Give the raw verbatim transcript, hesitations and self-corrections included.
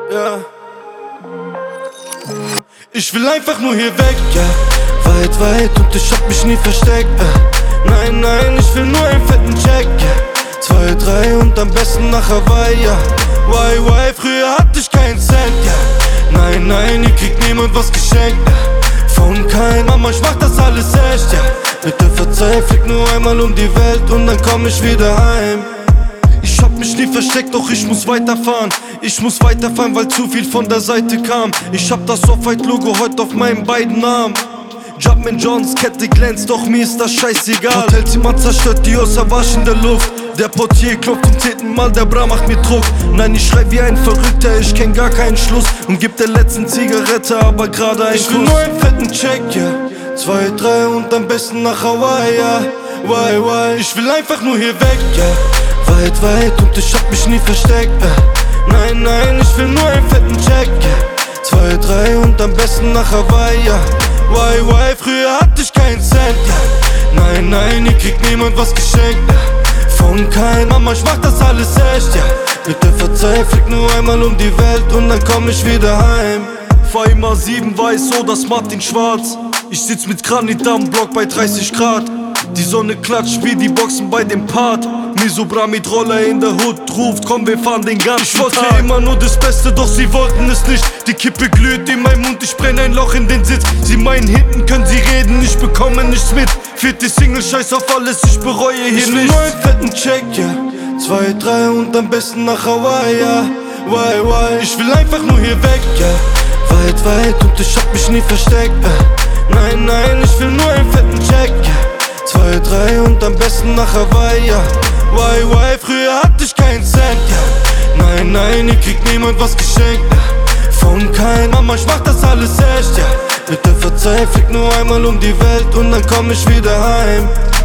ja. Ich will einfach nur hier weg, ja. Weit, weit und ich hab mich nie versteckt, ja. Nein, nein, ich will nur einen fetten Check, ja. Zwei, drei und am besten nach Hawaii, ja. Why, why, früher hatte ich keinen Cent, ja. Nein, nein, hier kriegt niemand was geschenkt, ja. Von kein Mama, ich mach das alles echt, ja. Bitte verzeih, flieg nur einmal um die Welt und dann komm ich wieder heim. Ich hab mich nie versteckt, doch ich muss weiterfahren. Ich muss weiterfahren, weil zu viel von der Seite kam. Ich hab das Off-White-Logo heute auf meinen beiden Armen. Jumpman Johns Kette glänzt, doch mir ist das scheißegal. Hotelzimmer zerstört, die außer Wasch in der Luft. Der Portier klopft zum zehnten Mal, der Bra macht mir Druck. Nein, ich schrei wie ein Verrückter, ich kenn gar keinen Schluss. Und gib der letzten Zigarette aber gerade einen Kuss. Ich will nur einen fetten Check, ja. Zwei, drei und am besten nach Hawaii, ja. Why, why? Ich will einfach nur hier weg, ja. Weit, weit und ich hab mich nie versteckt, ja. Nein, nein, ich will nur einen fetten Check, ja. Zwei, drei und am besten nach Hawaii, ja. Why, why? Früher hatte ich keinen Cent, ja. Nein, nein, hier kriegt niemand was geschenkt, ja. Von kein Mama, ich mach das alles echt, ja. Bitte verzeih, flieg nur einmal um die Welt und dann komm ich wieder heim. Fahr immer sieben weiß oder Smart in schwarz. Ich sitz mit Granit am Block bei dreißig Grad. Die Sonne klatscht wie die Boxen bei dem Part. Misobra mit Roller in der Hut ruft, komm wir fahren den ganzen Tag. Ich wollte immer nur das Beste, doch sie wollten es nicht. Die Kippe glüht in meinem Mund, ich brenne ein Loch in den Sitz. Sie meinen, hinten können sie reden, ich bekomme nichts mit. Vierte Single, scheiß auf alles, ich bereue hier nichts. Ich will nur einen fetten Check, ja. Zwei, drei und am besten nach Hawaii, ja. Why, why? Ich will einfach nur hier weg, ja. Weit, weit und ich hab mich nie versteckt, ja. Nein, nein, ich will nur einen fetten Check, ja. Zwei, drei und am besten nach Hawaii, ja. Why, why? Früher hatte ich keinen Cent, ja. Nein, nein, hier kriegt niemand was geschenkt, ja. Von kein Mama, ich mach das alles echt, ja. Bitte verzeih, flieg nur einmal um die Welt und dann komm ich wieder heim.